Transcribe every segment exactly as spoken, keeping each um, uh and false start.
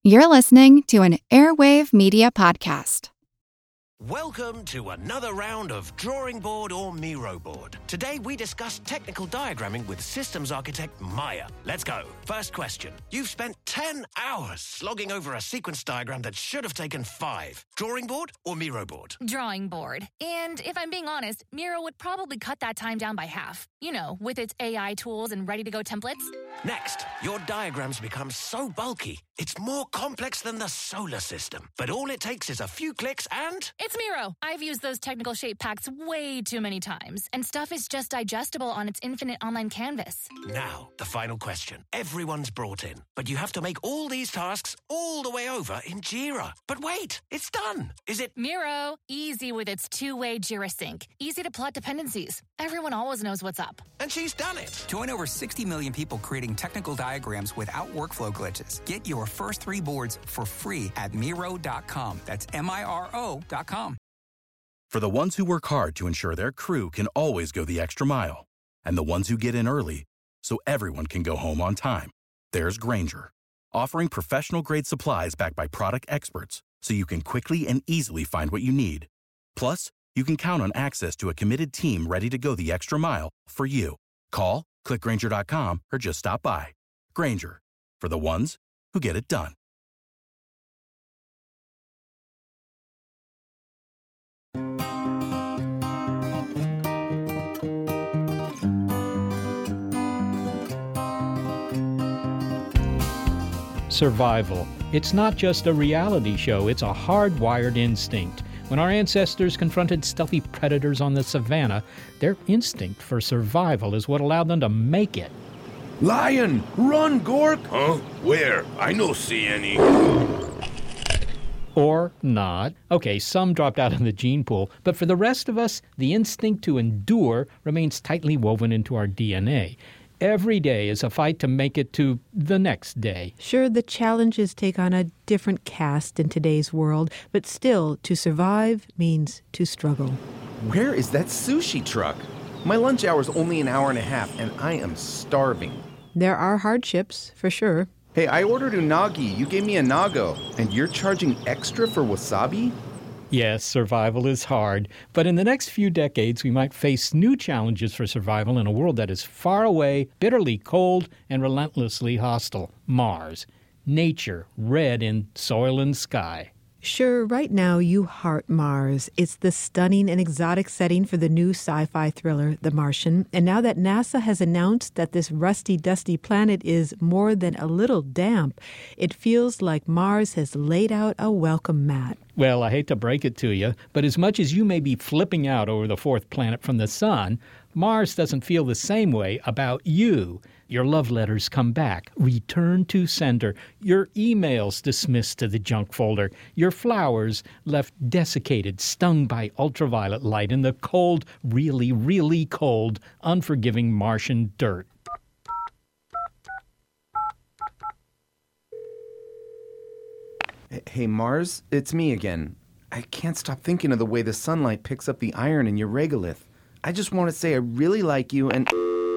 You're listening to an Airwave Media Podcast. Welcome to another round of Drawing Board or Miro Board. Today we discuss technical diagramming with systems architect Maya. Let's go. First question. You've spent ten hours slogging over a sequence diagram that should have taken five. Drawing board or Miro board? Drawing board. And if I'm being honest, Miro would probably cut that time down by half. You know, with its A I tools and ready-to-go templates. Next, your diagrams become so bulky, it's more complex than the solar system. But all it takes is a few clicks and... It's Miro. I've used those technical shape packs way too many times, and stuff is just digestible on its infinite online canvas. Now, the final question. Everyone's brought in, but you have to make all these tasks all the way over in Jira. But wait, it's done. Is it... Miro, easy with its two-way Jira sync. Easy to plot dependencies. Everyone always knows what's up. And she's done it. Join over sixty million people creating technical diagrams without workflow glitches. Get your first three boards for free at Miro dot com. That's M I R O dot com. For the ones who work hard to ensure their crew can always go the extra mile, and the ones who get in early so everyone can go home on time, there's Grainger, offering professional-grade supplies backed by product experts so you can quickly and easily find what you need. Plus, you can count on access to a committed team ready to go the extra mile for you. Call, click Grainger dot com, or just stop by. Grainger, for the ones who get it done. Survival. It's not just a reality show, it's a hardwired instinct. When our ancestors confronted stealthy predators on the savannah, their instinct for survival is what allowed them to make it. Lion! Run, Gork! Huh? Where? I no see any. Or not. Okay, some dropped out of the gene pool, but for the rest of us, the instinct to endure remains tightly woven into our D N A. Every day is a fight to make it to the next day. Sure, the challenges take on a different cast in today's world, but still, to survive means to struggle. Where is that sushi truck? My lunch hour's only an hour and a half, and I am starving. There are hardships, for sure. Hey, I ordered unagi. You gave me a nago, and you're charging extra for wasabi? Yes, survival is hard, but in the next few decades we might face new challenges for survival in a world that is far away, bitterly cold, and relentlessly hostile. Mars. Nature, red in soil and sky. Sure, right now you heart Mars. It's the stunning and exotic setting for the new sci-fi thriller, The Martian. And now that NASA has announced that this rusty, dusty planet is more than a little damp, it feels like Mars has laid out a welcome mat. Well, I hate to break it to you, but as much as you may be flipping out over the fourth planet from the sun, Mars doesn't feel the same way about you. Your love letters come back, return to sender. Your emails dismissed to the junk folder. Your flowers left desiccated, stung by ultraviolet light in the cold, really, really cold, unforgiving Martian dirt. Hey, Mars, it's me again. I can't stop thinking of the way the sunlight picks up the iron in your regolith. I just want to say I really like you and...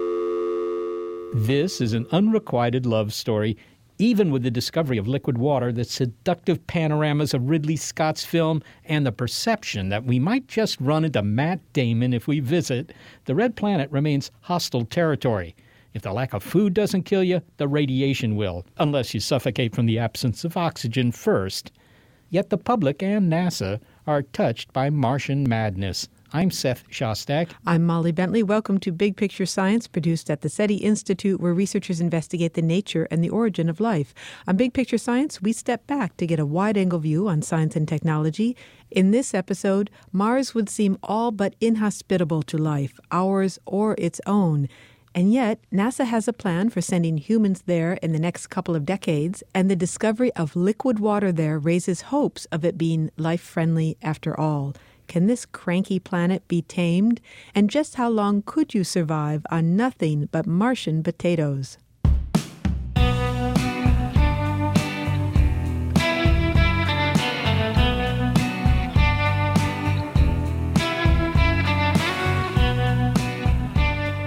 This is an unrequited love story. Even with the discovery of liquid water, the seductive panoramas of Ridley Scott's film, and the perception that we might just run into Matt Damon if we visit, the red planet remains hostile territory. If the lack of food doesn't kill you, the radiation will, unless you suffocate from the absence of oxygen first. Yet the public and NASA are touched by Martian madness. I'm Seth Shostak. I'm Molly Bentley. Welcome to Big Picture Science, produced at the SETI Institute, where researchers investigate the nature and the origin of life. On Big Picture Science, we step back to get a wide-angle view on science and technology. In this episode, Mars would seem all but inhospitable to life, ours or its own. And yet, NASA has a plan for sending humans there in the next couple of decades, and the discovery of liquid water there raises hopes of it being life-friendly after all. Can this cranky planet be tamed? And just how long could you survive on nothing but Martian potatoes?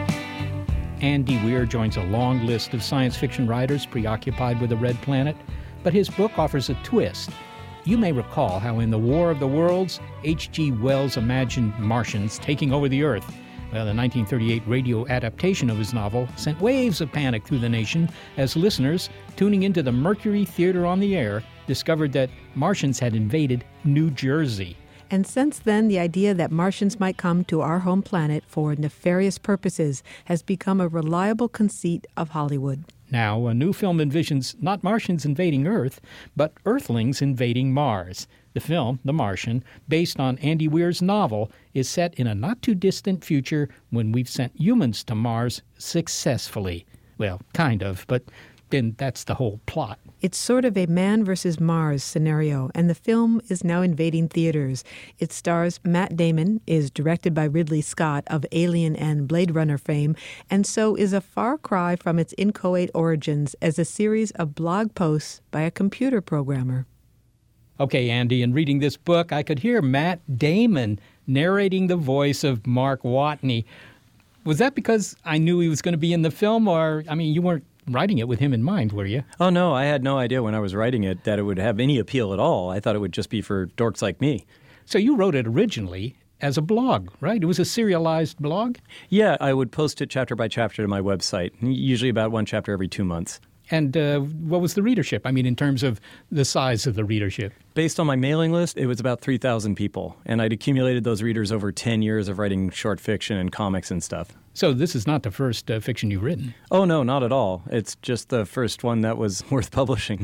Andy Weir joins a long list of science fiction writers preoccupied with the red planet. but his book offers a twist. You may recall how in The War of the Worlds, H G Wells imagined Martians taking over the Earth. Well, the nineteen thirty-eight radio adaptation of his novel sent waves of panic through the nation as listeners, tuning into the Mercury Theater on the Air, discovered that Martians had invaded New Jersey. And since then, the idea that Martians might come to our home planet for nefarious purposes has become a reliable conceit of Hollywood. Now, a new film envisions not Martians invading Earth, but Earthlings invading Mars. The film, The Martian, based on Andy Weir's novel, is set in a not-too-distant future when we've sent humans to Mars successfully. Well, kind of, but then that's the whole plot. It's sort of a man versus Mars scenario, and the film is now invading theaters. It stars Matt Damon, is directed by Ridley Scott of Alien and Blade Runner fame, and so is a far cry from its inchoate origins as a series of blog posts by a computer programmer. Okay, Andy, in reading this book, I could hear Matt Damon narrating the voice of Mark Watney. Was that because I knew he was going to be in the film, or, I mean, you weren't writing it with him in mind, were you? Oh, no, I had no idea when I was writing it that it would have any appeal at all. I thought it would just be for dorks like me. So you wrote it originally as a blog, right? It was a serialized blog? Yeah, I would post it chapter by chapter to my website, usually about one chapter every two months. And uh, what was the readership? I mean, in terms of the size of the readership? Based on my mailing list, it was about three thousand people. And I'd accumulated those readers over ten years of writing short fiction and comics and stuff. So this is not the first uh, fiction you've written? Oh, no, not at all. It's just the first one that was worth publishing.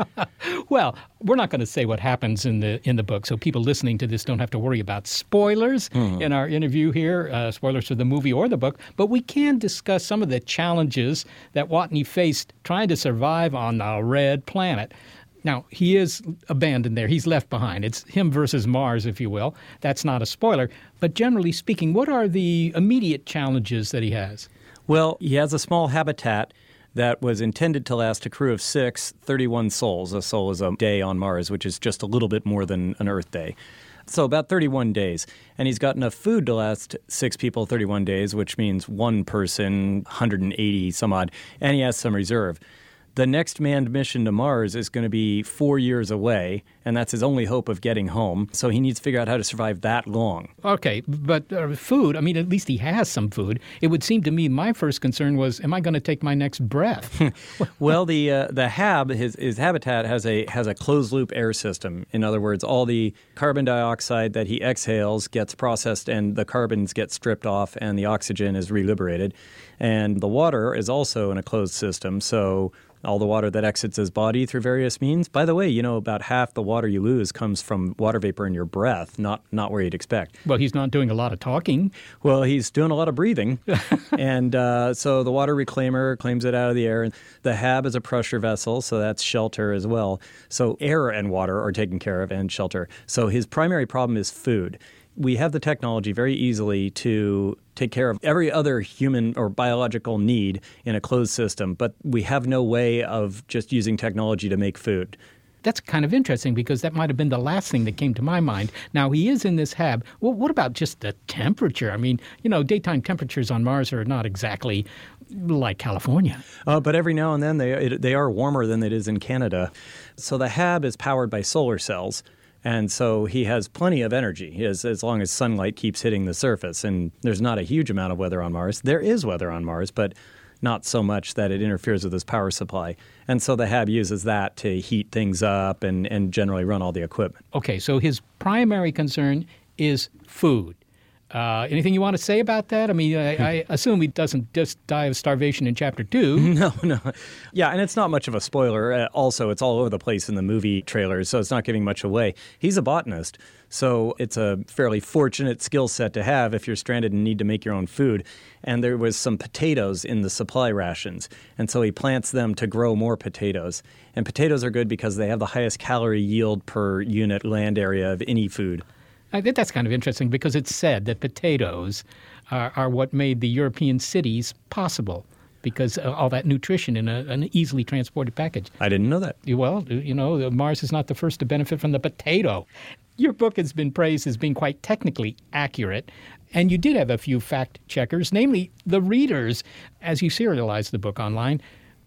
Well, we're not going to say what happens in the in the book, so people listening to this don't have to worry about spoilers mm. in our interview here, uh, spoilers for the movie or the book. But we can discuss some of the challenges that Watney faced trying to survive on the Red Planet. Now, he is abandoned there. He's left behind. It's him versus Mars, if you will. That's not a spoiler. But generally speaking, what are the immediate challenges that he has? Well, he has a small habitat that was intended to last a crew of six, thirty-one souls. A soul is a day on Mars, which is just a little bit more than an Earth day. So about thirty-one days. And he's got enough food to last six people thirty-one days, which means one person, one hundred eighty some odd. And he has some reserve. The next manned mission to Mars is going to be four years away, and that's his only hope of getting home. So he needs to figure out how to survive that long. Okay, but uh, food, I mean, at least he has some food. It would seem to me my first concern was, am I going to take my next breath? Well, the uh, the hab, his, his habitat, has a has a closed-loop air system. In other words, all the carbon dioxide that he exhales gets processed, and the carbons get stripped off, and the oxygen is reliberated. And the water is also in a closed system, so all the water that exits his body through various means. By the way, you know, about half the water you lose comes from water vapor in your breath, not not where you'd expect. Well, he's not doing a lot of talking. Well, he's doing a lot of breathing. and uh, so the water reclaimer claims it out of the air. The hab is a pressure vessel, so that's shelter as well. So air and water are taken care of, and shelter. So his primary problem is food. We have the technology very easily to take care of every other human or biological need in a closed system, but we have no way of just using technology to make food. That's kind of interesting because that might have been the last thing that came to my mind. Now, he is in this hab. Well, what about just the temperature? I mean, you know, daytime temperatures on Mars are not exactly like California. Uh, but every now and then they it, they are warmer than it is in Canada. So the hab is powered by solar cells. And so he has plenty of energy he has, as long as sunlight keeps hitting the surface. And there's not a huge amount of weather on Mars. There is weather on Mars, but not so much that it interferes with his power supply. And so the hab uses that to heat things up and, and generally run all the equipment. Okay, so his primary concern is food. Uh, anything you want to say about that? I mean, I, I assume he doesn't just die of starvation in chapter two. No, no. Yeah, and it's not much of a spoiler. Uh, also, it's all over the place in the movie trailers, so it's not giving much away. He's a botanist, so it's a fairly fortunate skill set to have if you're stranded and need to make your own food. And there was some potatoes in the supply rations, and so he plants them to grow more potatoes. And potatoes are good because they have the highest calorie yield per unit land area of any food. I think that's kind of interesting because it's said that potatoes are, are what made the European cities possible because of all that nutrition in a, an easily transported package. I didn't know that. Well, you know, Mars is not the first to benefit from the potato. Your book has been praised as being quite technically accurate, and you did have a few fact checkers, namely the readers, as you serialized the book online.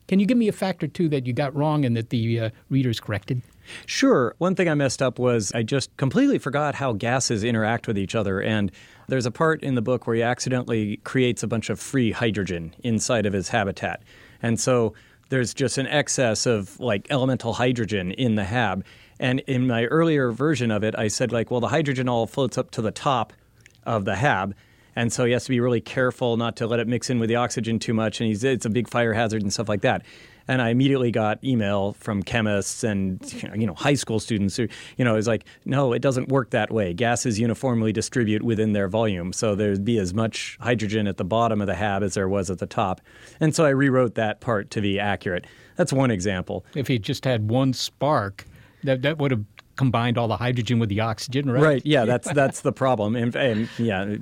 Can you give me a fact or two that you got wrong and that the uh, readers corrected? Sure. One thing I messed up was I just completely forgot how gases interact with each other. And there's a part in the book where he accidentally creates a bunch of free hydrogen inside of his habitat. And so there's just an excess of like elemental hydrogen in the hab. And in my earlier version of it, I said like, well, the hydrogen all floats up to the top of the hab. And so he has to be really careful not to let it mix in with the oxygen too much. And he's, it's a big fire hazard and stuff like that. And I immediately got email from chemists and, you know, high school students who, you know, it's like, no, it doesn't work that way. Gases uniformly distribute within their volume. So there'd be as much hydrogen at the bottom of the hab as there was at the top. And so I rewrote that part to be accurate. That's one example. If he just had one spark, that, that would have combined all the hydrogen with the oxygen, right? Right. Yeah, that's that's the problem. And, and yeah.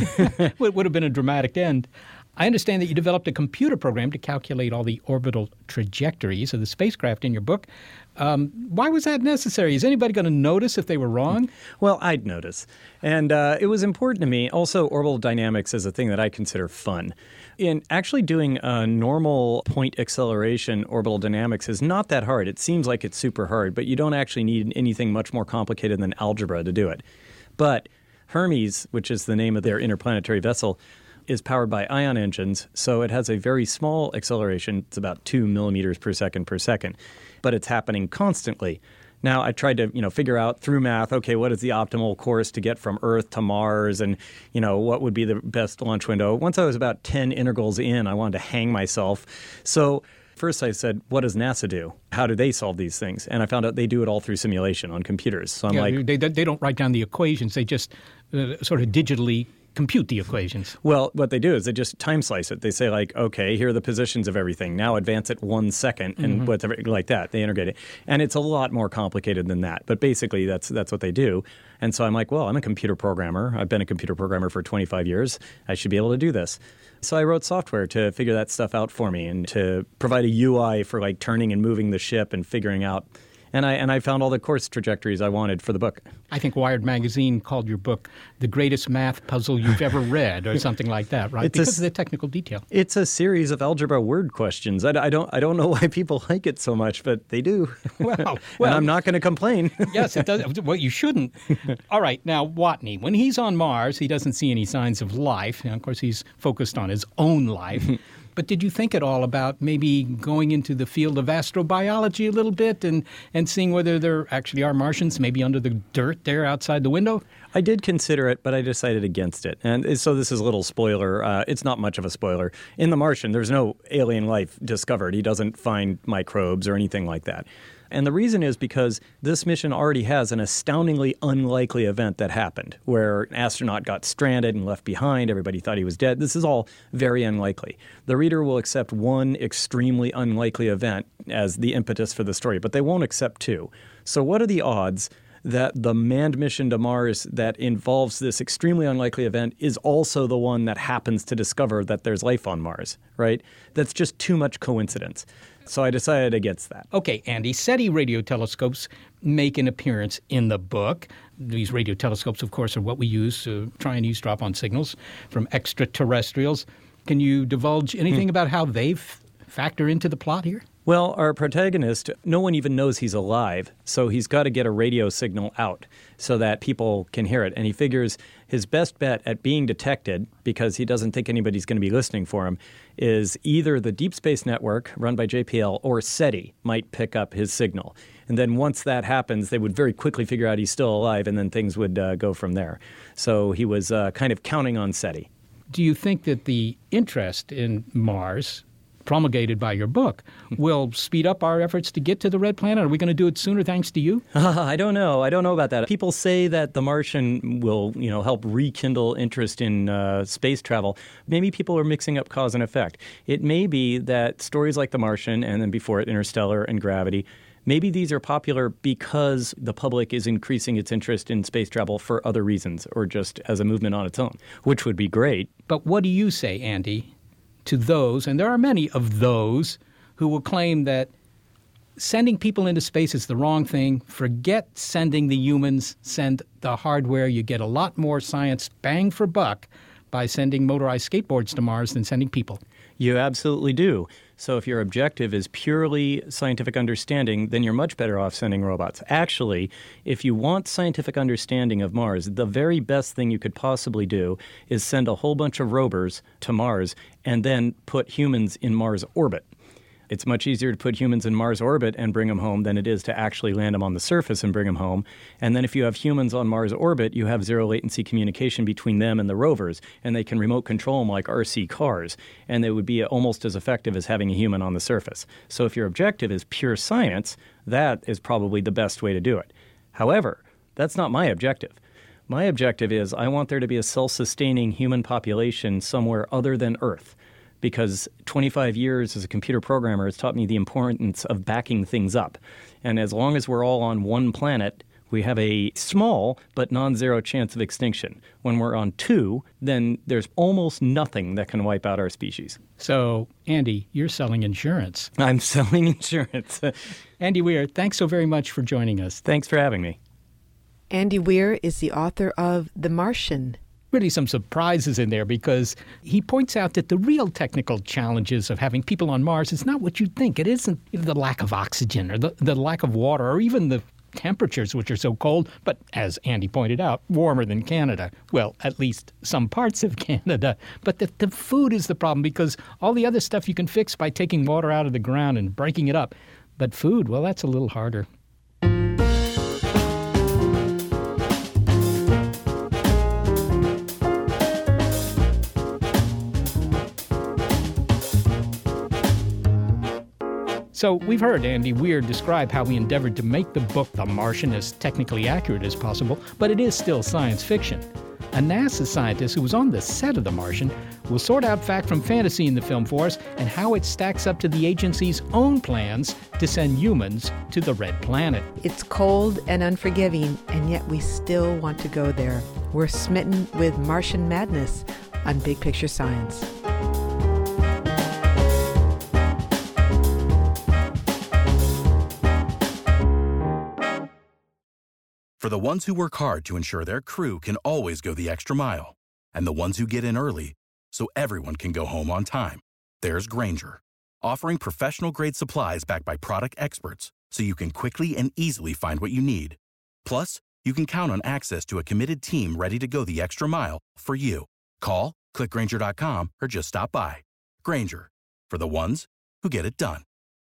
It would have been a dramatic end. I understand that you developed a computer program to calculate all the orbital trajectories of the spacecraft in your book. Um, why was that necessary? Is anybody going to notice if they were wrong? Well, I'd notice. And uh, it was important to me. Also, orbital dynamics is a thing that I consider fun. In actually doing a normal point acceleration orbital dynamics is not that hard. It seems like it's super hard, but you don't actually need anything much more complicated than algebra to do it. But Hermes, which is the name of their interplanetary vessel, is powered by ion engines, so it has a very small acceleration. It's about two millimeters per second per second, but it's happening constantly. Now, I tried to, you know, figure out through math, okay, what is the optimal course to get from Earth to Mars, and, you know, what would be the best launch window. Once I was about ten integrals in, I wanted to hang myself. So first I said, what does NASA do? How do they solve these things? And I found out they do it all through simulation on computers. So I'm yeah, like, they, they don't write down the equations. They just uh, sort of digitally compute the equations. Well, what they do is they just time slice it. They say like, okay, here are the positions of everything. Now advance it one second and mm-hmm. whatever, like that. They integrate it. And it's a lot more complicated than that. But basically that's that's what they do. And so I'm like, well, I'm a computer programmer. I've been a computer programmer for twenty-five years. I should be able to do this. So I wrote software to figure that stuff out for me and to provide a U I for like turning and moving the ship and figuring out. And I and I found all the course trajectories I wanted for the book. I think Wired magazine called your book the greatest math puzzle you've ever read, or something like that, right? It's because a, of the technical detail. It's a series of algebra word questions. I, I don't I don't know why people like it so much, but they do. Well, well and I'm not going to complain. Yes, it does. Well, you shouldn't. All right, now Watney, when he's on Mars, he doesn't see any signs of life. And of course, he's focused on his own life. But did you think at all about maybe going into the field of astrobiology a little bit and, and seeing whether there actually are Martians, maybe under the dirt there outside the window? I did consider it, but I decided against it. And so this is a little spoiler. Uh, it's not much of a spoiler. In The Martian, there's no alien life discovered. He doesn't find microbes or anything like that. And the reason is because this mission already has an astoundingly unlikely event that happened where an astronaut got stranded and left behind. Everybody thought he was dead. This is all very unlikely. The reader will accept one extremely unlikely event as the impetus for the story, but they won't accept two. So what are the odds that the manned mission to Mars that involves this extremely unlikely event is also the one that happens to discover that there's life on Mars, right? That's just too much coincidence. So I decided against that. Okay, Andy, SETI radio telescopes make an appearance in the book. These radio telescopes, of course, are what we use to try and eavesdrop on signals from extraterrestrials. Can you divulge anything hmm. about how they f- factor into the plot here? Well, our protagonist, no one even knows he's alive, so he's got to get a radio signal out so that people can hear it. And he figures his best bet at being detected, because he doesn't think anybody's going to be listening for him, is either the Deep Space Network, run by J P L, or SETI might pick up his signal. And then once that happens, they would very quickly figure out he's still alive, and then things would uh, go from there. So he was uh, kind of counting on SETI. Do you think that the interest in Mars promulgated by your book will speed up our efforts to get to the red planet? Are we going to do it sooner thanks to you? Uh, I don't know. I don't know about that. People say that The Martian will, you know, help rekindle interest in uh, space travel. Maybe people are mixing up cause and effect. It may be that stories like The Martian and then before it Interstellar and Gravity, maybe these are popular because the public is increasing its interest in space travel for other reasons or just as a movement on its own, which would be great. But what do you say, Andy, to those, and there are many of those, who will claim that sending people into space is the wrong thing? Forget sending the humans, send the hardware. You get a lot more science bang for buck by sending motorized skateboards to Mars than sending people. You absolutely do. So if your objective is purely scientific understanding, then you're much better off sending robots. Actually, if you want scientific understanding of Mars, the very best thing you could possibly do is send a whole bunch of rovers to Mars and then put humans in Mars orbit. It's much easier to put humans in Mars orbit and bring them home than it is to actually land them on the surface and bring them home. And then if you have humans on Mars orbit, you have zero latency communication between them and the rovers, and they can remote control them like R C cars, and they would be almost as effective as having a human on the surface. So if your objective is pure science, that is probably the best way to do it. However, that's not my objective. My objective is I want there to be a self-sustaining human population somewhere other than Earth, because twenty-five years as a computer programmer has taught me the importance of backing things up. And as long as we're all on one planet, we have a small but non-zero chance of extinction. When we're on two, then there's almost nothing that can wipe out our species. So, Andy, you're selling insurance. I'm selling insurance. Andy Weir, thanks so very much for joining us. Thanks for having me. Andy Weir is the author of The Martian. Really some surprises in there, because he points out that the real technical challenges of having people on Mars is not what you'd think. It isn't the lack of oxygen or the, the lack of water or even the temperatures, which are so cold, but as Andy pointed out, warmer than Canada. Well, at least some parts of Canada. But the, the food is the problem, because all the other stuff you can fix by taking water out of the ground and breaking it up. But food, well, that's a little harder. So we've heard Andy Weir describe how he endeavored to make the book The Martian as technically accurate as possible, but it is still science fiction. A NASA scientist who was on the set of The Martian will sort out fact from fantasy in the film for us and how it stacks up to the agency's own plans to send humans to the Red Planet. It's cold and unforgiving, and yet we still want to go there. We're smitten with Martian madness on Big Picture Science. For the ones who work hard to ensure their crew can always go the extra mile, and the ones who get in early so everyone can go home on time, there's Grainger, offering professional-grade supplies backed by product experts so you can quickly and easily find what you need. Plus, you can count on access to a committed team ready to go the extra mile for you. Call, click Grainger dot com, or just stop by. Grainger, for the ones who get it done.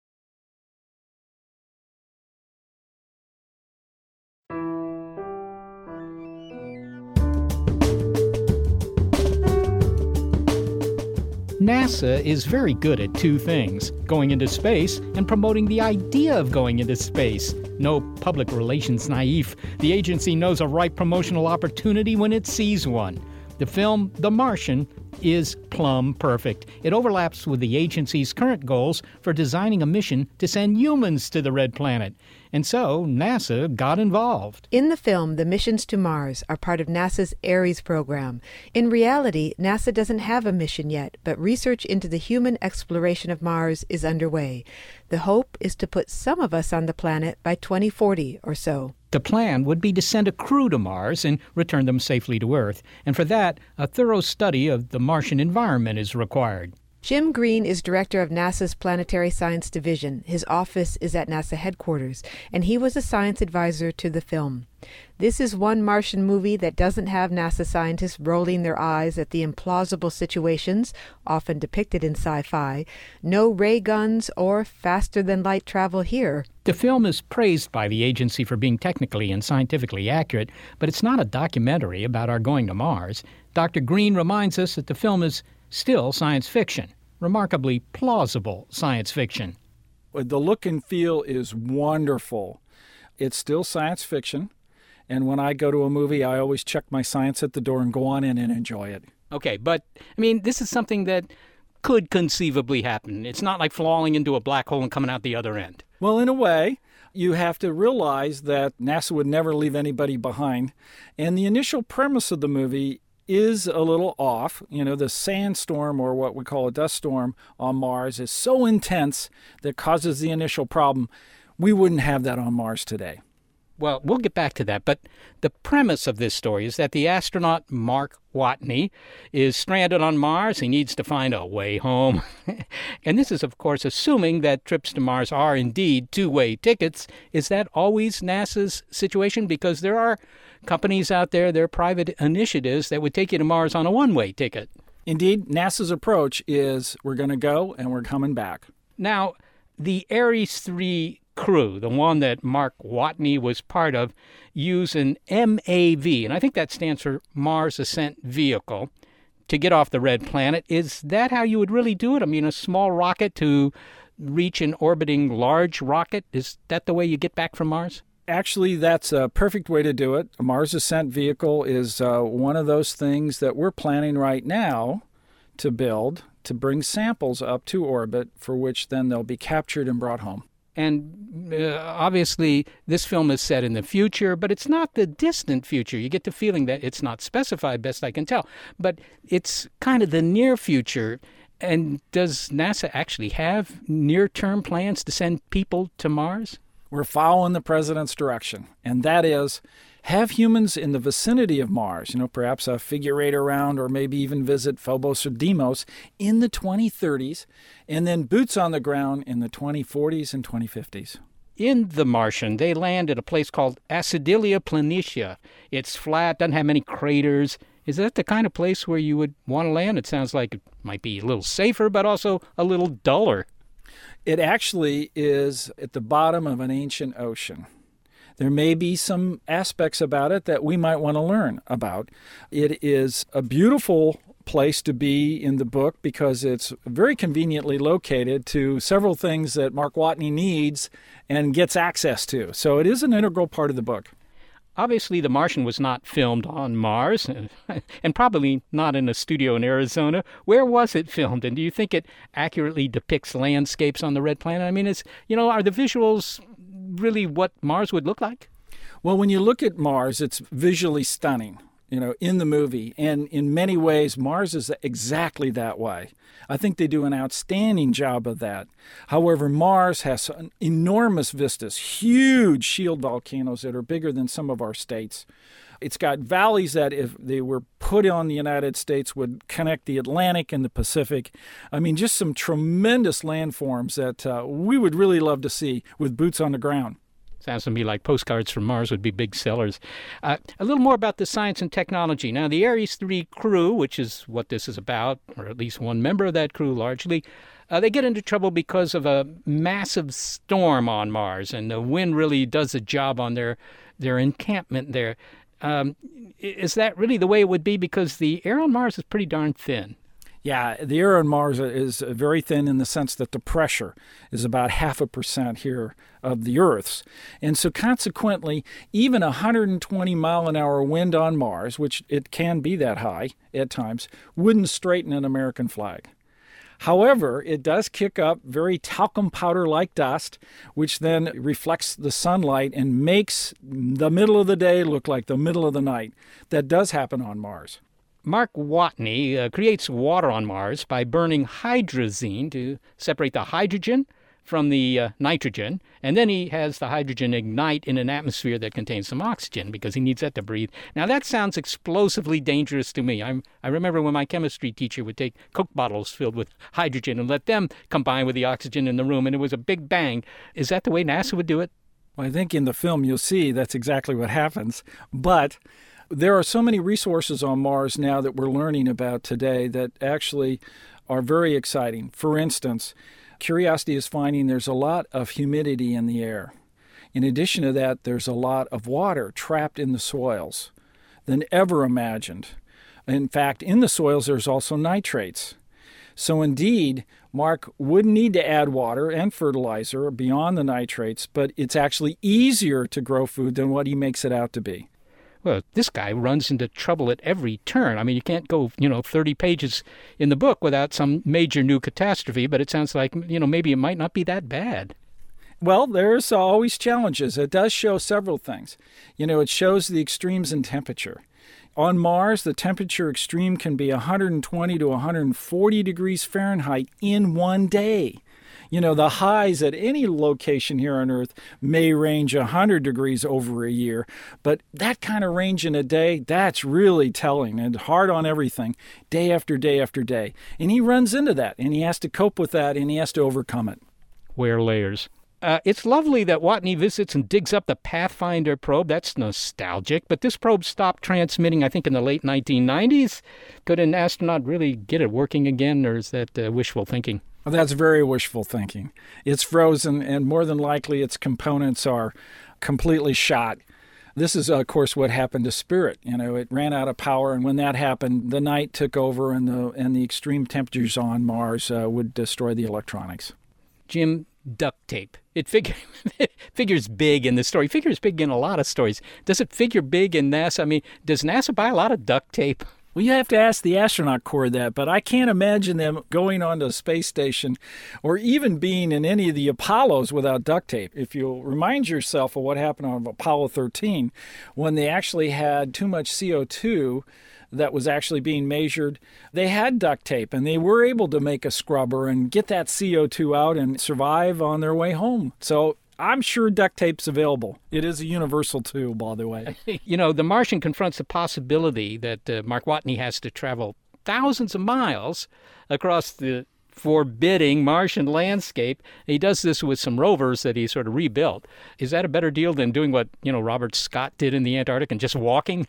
NASA is very good at two things: going into space and promoting the idea of going into space. No public relations naive. The agency knows a ripe promotional opportunity when it sees one. The film, The Martian, is plumb perfect. It overlaps with the agency's current goals for designing a mission to send humans to the Red Planet. And so NASA got involved. In the film, the missions to Mars are part of NASA's Ares program. In reality, NASA doesn't have a mission yet, but research into the human exploration of Mars is underway. The hope is to put some of us on the planet by twenty forty or so. The plan would be to send a crew to Mars and return them safely to Earth. And for that, a thorough study of the Martian environment is required. Jim Green is director of NASA's Planetary Science Division. His office is at NASA headquarters, and he was a science advisor to the film. This is one Martian movie that doesn't have NASA scientists rolling their eyes at the implausible situations often depicted in sci-fi. No ray guns or faster-than-light travel here. The film is praised by the agency for being technically and scientifically accurate, but it's not a documentary about our going to Mars. Doctor Green reminds us that the film is still science fiction, remarkably plausible science fiction. The look and feel is wonderful. It's still science fiction, and when I go to a movie, I always check my science at the door and go on in and enjoy it. Okay, but, I mean, this is something that could conceivably happen. It's not like falling into a black hole and coming out the other end. Well, in a way, you have to realize that NASA would never leave anybody behind, and the initial premise of the movie is a little off. You know, the sandstorm, or what we call a dust storm on Mars, is so intense that causes the initial problem. We wouldn't have that on Mars today. Well, we'll get back to that, but the premise of this story is that the astronaut Mark Watney is stranded on Mars. He needs to find a way home. And this is, of course, assuming that trips to Mars are indeed two-way tickets. Is that always NASA's situation? Because there are companies out there, there are private initiatives that would take you to Mars on a one-way ticket. Indeed, NASA's approach is we're going to go and we're coming back. Now, the Ares three crew, the one that Mark Watney was part of, use an M A V, and I think that stands for Mars Ascent Vehicle, to get off the red planet. Is that how you would really do it? I mean, a small rocket to reach an orbiting large rocket? Is that the way you get back from Mars? Actually, that's a perfect way to do it. A Mars Ascent Vehicle is uh, one of those things that we're planning right now to build to bring samples up to orbit, for which then they'll be captured and brought home. And uh, obviously, this film is set in the future, but it's not the distant future. You get the feeling that it's not specified, best I can tell. But it's kind of the near future. And does NASA actually have near-term plans to send people to Mars? We're following the president's direction, and that is have humans in the vicinity of Mars, you know, perhaps a figure eight around or maybe even visit Phobos or Deimos in the twenty thirties, and then boots on the ground in the twenty forties and twenty fifties. In The Martian, they land at a place called Acidilia Planitia. It's flat, doesn't have many craters. Is that the kind of place where you would want to land? It sounds like it might be a little safer, but also a little duller. It actually is at the bottom of an ancient ocean. There may be some aspects about it that we might want to learn about. It is a beautiful place to be in the book because it's very conveniently located to several things that Mark Watney needs and gets access to. So it is an integral part of the book. Obviously, The Martian was not filmed on Mars, and probably not in a studio in Arizona. Where was it filmed, and do you think it accurately depicts landscapes on the red planet? I mean, it's, you know, are the visuals really what Mars would look like? Well, when you look at Mars, it's visually stunning, you know, in the movie. And in many ways, Mars is exactly that way. I think they do an outstanding job of that. However, Mars has enormous vistas, huge shield volcanoes that are bigger than some of our states. It's got valleys that, if they were put on the United States, would connect the Atlantic and the Pacific. I mean, just some tremendous landforms that uh, we would really love to see with boots on the ground. Sounds to me like Postcards from Mars would be big sellers. Uh, a little more about the science and technology. Now, the Ares three crew, which is what this is about, or at least one member of that crew largely, uh, they get into trouble because of a massive storm on Mars, and the wind really does a job on their, their encampment there. Um, is that really the way it would be? Because the air on Mars is pretty darn thin. Yeah, the air on Mars is very thin in the sense that the pressure is about half a percent here of the Earth's. And so consequently, even a one hundred twenty mile an hour wind on Mars, which it can be that high at times, wouldn't straighten an American flag. However, it does kick up very talcum powder-like dust, which then reflects the sunlight and makes the middle of the day look like the middle of the night. That does happen on Mars. Mark Watney uh, creates water on Mars by burning hydrazine to separate the hydrogen from the uh, nitrogen, and then he has the hydrogen ignite in an atmosphere that contains some oxygen because he needs that to breathe. Now, that sounds explosively dangerous to me. I'm, I remember when my chemistry teacher would take Coke bottles filled with hydrogen and let them combine with the oxygen in the room, and it was a big bang. Is that the way NASA would do it? Well, I think in the film you'll see that's exactly what happens, but there are so many resources on Mars now that we're learning about today that actually are very exciting. For instance, Curiosity is finding there's a lot of humidity in the air. In addition to that, there's a lot of water trapped in the soils than ever imagined. In fact, in the soils, there's also nitrates. So indeed, Mark would need to add water and fertilizer beyond the nitrates, but it's actually easier to grow food than what he makes it out to be. Well, this guy runs into trouble at every turn. I mean, you can't go, you know, thirty pages in the book without some major new catastrophe, but it sounds like, you know, maybe it might not be that bad. Well, there's always challenges. It does show several things. You know, it shows the extremes in temperature. On Mars, the temperature extreme can be one hundred twenty to one hundred forty degrees Fahrenheit in one day. You know, the highs at any location here on Earth may range one hundred degrees over a year, but that kind of range in a day, that's really telling and hard on everything, day after day after day. And he runs into that, and he has to cope with that, and he has to overcome it. Wear layers. Uh, it's lovely that Watney visits and digs up the Pathfinder probe. That's nostalgic. But this probe stopped transmitting, I think, in the late nineteen nineties. Could an astronaut really get it working again, or is that uh, wishful thinking? Well, that's very wishful thinking. It's frozen, and more than likely its components are completely shot. This is, of course, what happened to Spirit. You know, it ran out of power, and when that happened, the night took over, and the and the extreme temperatures on Mars uh, would destroy the electronics. Jim, duct tape. It, figure, it figures big in the story. It figures big in a lot of stories. Does it figure big in NASA? I mean, does NASA buy a lot of duct tape? Well, you have to ask the astronaut corps that, but I can't imagine them going on to the space station or even being in any of the Apollos without duct tape. If you'll remind yourself of what happened on Apollo thirteen, when they actually had too much C O two that was actually being measured, they had duct tape, and they were able to make a scrubber and get that C O two out and survive on their way home. So I'm sure duct tape's available. It is a universal tool, by the way. You know, the Martian confronts the possibility that uh, Mark Watney has to travel thousands of miles across the forbidding Martian landscape. He does this with some rovers that he sort of rebuilt. Is that a better deal than doing what, you know, Robert Scott did in the Antarctic and just walking?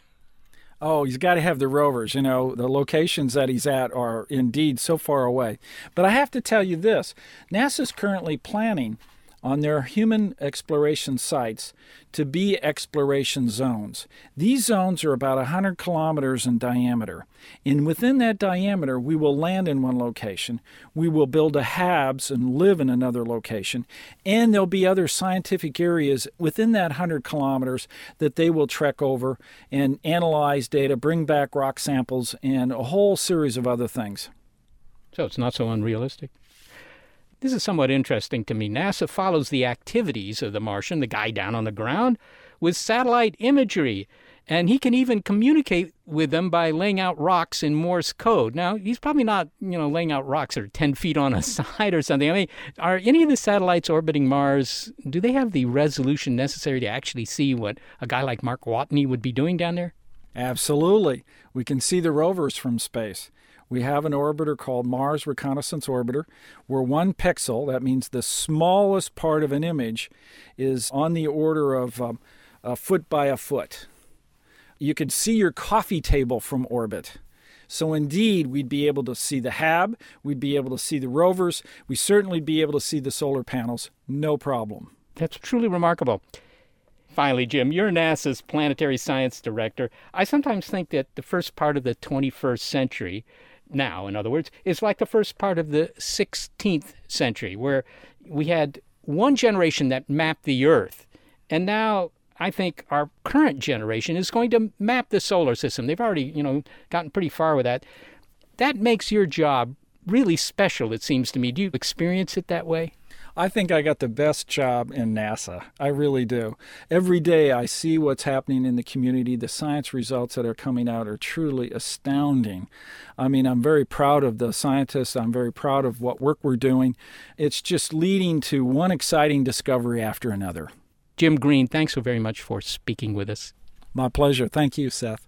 Oh, he's got to have the rovers. You know, the locations that he's at are indeed so far away. But I have to tell you this. NASA's currently planning on their human exploration sites to be exploration zones. These zones are about one hundred kilometers in diameter. And within that diameter, we will land in one location. We will build a H A B S and live in another location. And there'll be other scientific areas within that one hundred kilometers that they will trek over and analyze data, bring back rock samples, and a whole series of other things. So it's not so unrealistic. This is somewhat interesting to me. NASA follows the activities of the Martian, the guy down on the ground, with satellite imagery. And he can even communicate with them by laying out rocks in Morse code. Now, he's probably not, you know, laying out rocks that are ten feet on a side or something. I mean, are any of the satellites orbiting Mars, do they have the resolution necessary to actually see what a guy like Mark Watney would be doing down there? Absolutely. We can see the rovers from space. We have an orbiter called Mars Reconnaissance Orbiter, where one pixel, that means the smallest part of an image, is on the order of um, a foot by a foot. You could see your coffee table from orbit. So indeed, we'd be able to see the H A B, we'd be able to see the rovers, we'd certainly be able to see the solar panels, no problem. That's truly remarkable. Finally, Jim, you're NASA's planetary science director. I sometimes think that the first part of the twenty-first century, now, in other words, is like the first part of the sixteenth century, where we had one generation that mapped the Earth. And now I think our current generation is going to map the solar system. They've already, you know, gotten pretty far with that. That makes your job really special, it seems to me. Do you experience it that way? I think I got the best job in NASA. I really do. Every day I see what's happening in the community. The science results that are coming out are truly astounding. I mean, I'm very proud of the scientists. I'm very proud of what work we're doing. It's just leading to one exciting discovery after another. Jim Green, thanks so very much for speaking with us. My pleasure. Thank you, Seth.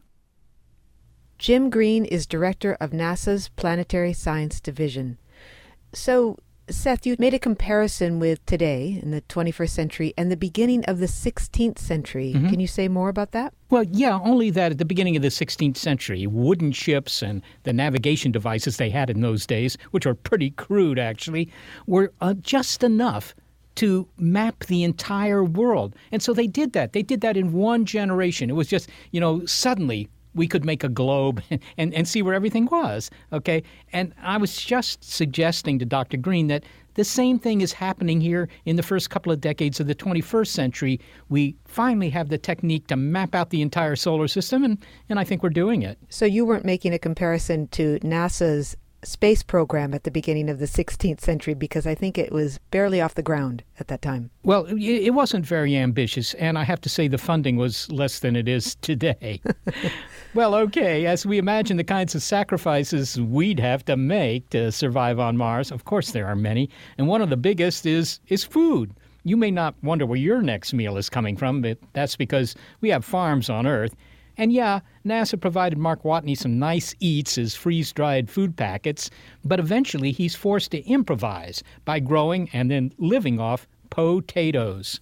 Jim Green is director of NASA's Planetary Science Division. So, Seth, you made a comparison with today in the twenty-first century and the beginning of the sixteenth century. Mm-hmm. Can you say more about that? Well, yeah, only that at the beginning of the sixteenth century, wooden ships and the navigation devices they had in those days, which were pretty crude actually, were uh, just enough to map the entire world. And so they did that. They did that in one generation. It was just, you know, suddenly we could make a globe and, and see where everything was, okay? And I was just suggesting to Doctor Green that the same thing is happening here in the first couple of decades of the twenty-first century. We finally have the technique to map out the entire solar system, and, and I think we're doing it. So you weren't making a comparison to NASA's space program at the beginning of the sixteenth century, because I think it was barely off the ground at that time. Well, it wasn't very ambitious, and I have to say the funding was less than it is today. Well, okay, as we imagine the kinds of sacrifices we'd have to make to survive on Mars, of course there are many, and one of the biggest is is food. You may not wonder where your next meal is coming from, but that's because we have farms on Earth. And yeah, NASA provided Mark Watney some nice eats as freeze-dried food packets, but eventually he's forced to improvise by growing and then living off potatoes.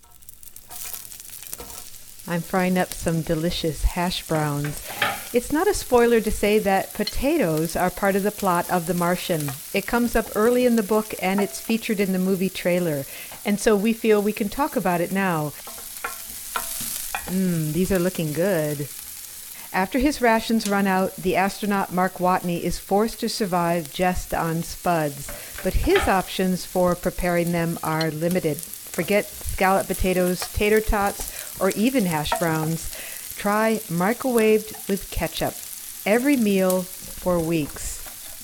I'm frying up some delicious hash browns. It's not a spoiler to say that potatoes are part of the plot of The Martian. It comes up early in the book and it's featured in the movie trailer. And so we feel we can talk about it now. Mmm, these are looking good. After his rations run out, the astronaut Mark Watney is forced to survive just on spuds. But his options for preparing them are limited. Forget scalloped potatoes, tater tots, or even hash browns. Try microwaved with ketchup. Every meal for weeks.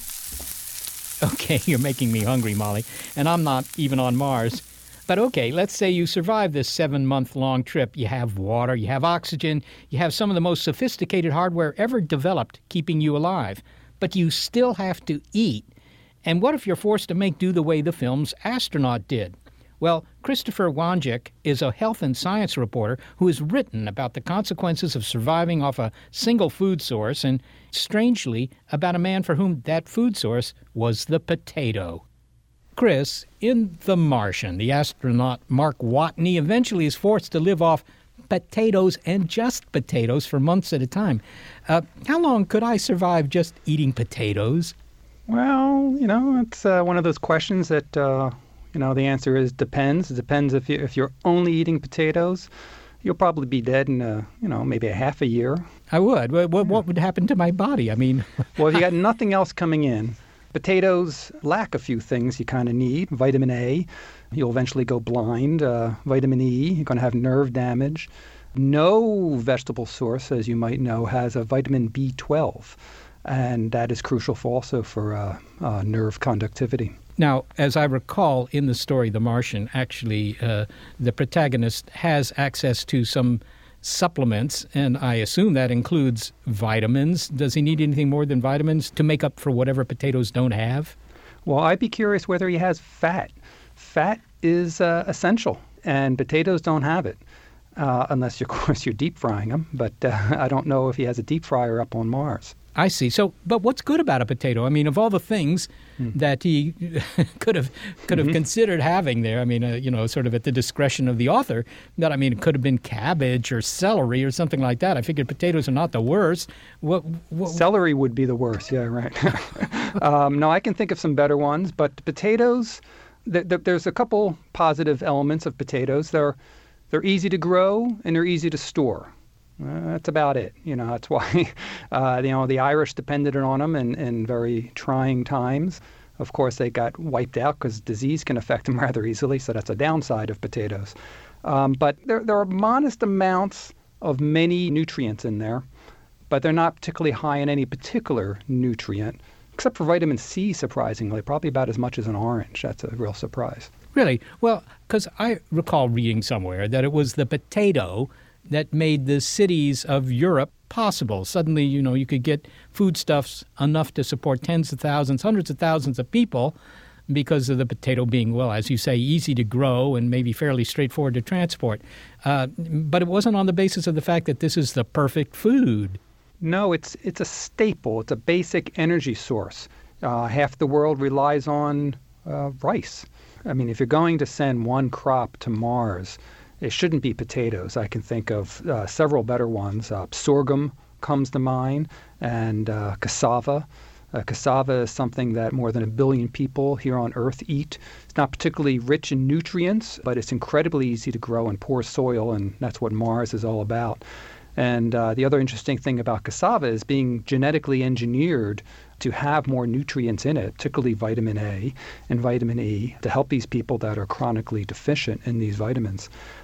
Okay, you're making me hungry, Molly, and I'm not even on Mars. But okay, let's say you survive this seven-month-long trip. You have water, you have oxygen, you have some of the most sophisticated hardware ever developed keeping you alive. But you still have to eat. And what if you're forced to make do the way the film's astronaut did? Well, Christopher Wanjik is a health and science reporter who has written about the consequences of surviving off a single food source and, strangely, about a man for whom that food source was the potato. Chris, in The Martian, the astronaut Mark Watney eventually is forced to live off potatoes and just potatoes for months at a time. Uh, how long could I survive just eating potatoes? Well, you know, it's uh, one of those questions that, uh, you know, the answer is depends. It depends if, you, if you're only eating potatoes. You'll probably be dead in, a, you know, maybe a half a year. I would. What, what, what would happen to my body? I mean... Well, if you got nothing else coming in, potatoes lack a few things you kind of need. Vitamin A, you'll eventually go blind. Uh, vitamin E, you're going to have nerve damage. No vegetable source, as you might know, has a vitamin B twelve, and that is crucial for also for uh, uh, nerve conductivity. Now, as I recall in the story The Martian, actually uh, the protagonist has access to some supplements, and I assume that includes vitamins. Does he need anything more than vitamins to make up for whatever potatoes don't have? Well, I'd be curious whether he has fat. Fat is uh, essential, and potatoes don't have it, uh, unless, of course, you're deep frying them. But uh, I don't know if he has a deep fryer up on Mars. I see. So, but what's good about a potato? I mean, of all the things mm. that he could have could have mm-hmm. considered having there, I mean, uh, you know, sort of at the discretion of the author, that I mean, it could have been cabbage or celery or something like that. I figured potatoes are not the worst. What, what Celery would be the worst. Yeah, right. um, no, I can think of some better ones, but potatoes, th- th- there's a couple positive elements of potatoes. They're they're easy to grow and they're easy to store. Uh, that's about it. You know, that's why, uh, you know, the Irish depended on them in, in very trying times. Of course, they got wiped out because disease can affect them rather easily, so that's a downside of potatoes. Um, but there, there are modest amounts of many nutrients in there, but they're not particularly high in any particular nutrient, except for vitamin C, surprisingly, probably about as much as an orange. That's a real surprise. Really? Well, because I recall reading somewhere that it was the potato that made the cities of Europe possible. Suddenly, you know, you could get foodstuffs enough to support tens of thousands, hundreds of thousands of people because of the potato being, well, as you say, easy to grow and maybe fairly straightforward to transport. Uh, but it wasn't on the basis of the fact that this is the perfect food. No, it's it's a staple. It's a basic energy source. Uh, half the world relies on uh, rice. I mean, if you're going to send one crop to Mars, it shouldn't be potatoes. I can think of uh, several better ones. Uh, sorghum comes to mind, and uh, cassava. Uh, cassava is something that more than a billion people here on Earth eat. It's not particularly rich in nutrients, but it's incredibly easy to grow in poor soil, and that's what Mars is all about. And uh, the other interesting thing about cassava is being genetically engineered to have more nutrients in it, particularly vitamin A and vitamin E, to help these people that are chronically deficient in these vitamins.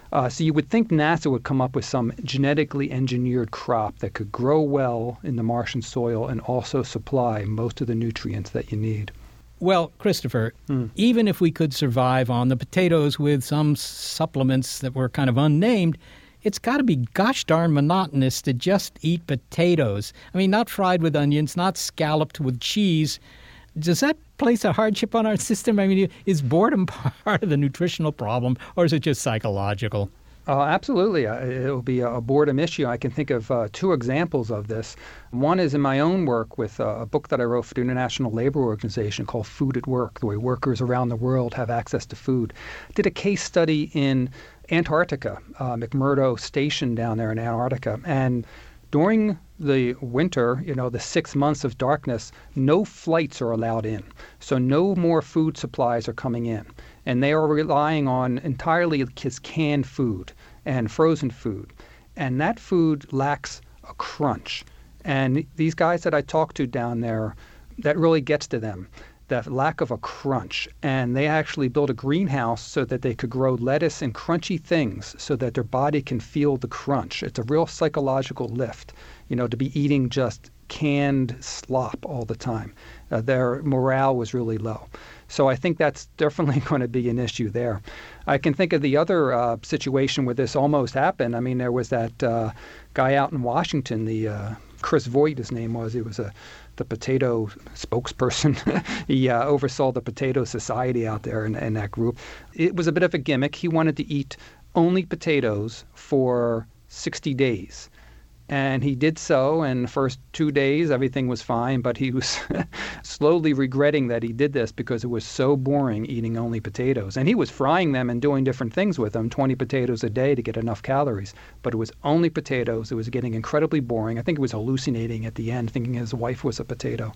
Uh, so you would think NASA would come up with some genetically engineered crop that could grow well in the Martian soil and also supply most of the nutrients that you need. Well, Christopher, Hmm. even if we could survive on the potatoes with some supplements that were kind of unnamed, it's got to be gosh darn monotonous to just eat potatoes. I mean, not fried with onions, not scalloped with cheese. Does that place a hardship on our system? I mean, is boredom part of the nutritional problem, or is it just psychological? Uh, absolutely. Uh, It'll be a boredom issue. I can think of uh, two examples of this. One is in my own work with uh, a book that I wrote for the International Labor Organization called Food at Work, the way workers around the world have access to food. Did a case study in Antarctica, uh, McMurdo Station down there in Antarctica. And during the winter, you know, the six months of darkness, no flights are allowed in. So no more food supplies are coming in. And they are relying on entirely his canned food and frozen food. And that food lacks a crunch. And these guys that I talked to down there, that really gets to them, that lack of a crunch. And they actually built a greenhouse so that they could grow lettuce and crunchy things so that their body can feel the crunch. It's a real psychological lift, you know, to be eating just canned slop all the time. Uh, their morale was really low. So I think that's definitely going to be an issue there. I can think of the other uh, situation where this almost happened. I mean, there was that uh, guy out in Washington, the uh, Chris Voigt, his name was. He was a the potato spokesperson. He uh, oversaw the Potato Society out there in, in that group. It was a bit of a gimmick. He wanted to eat only potatoes for sixty days. And he did so, and the first two days, everything was fine, but he was slowly regretting that he did this because it was so boring eating only potatoes. And he was frying them and doing different things with them, twenty potatoes a day to get enough calories. But it was only potatoes. It was getting incredibly boring. I think he was hallucinating at the end, thinking his wife was a potato.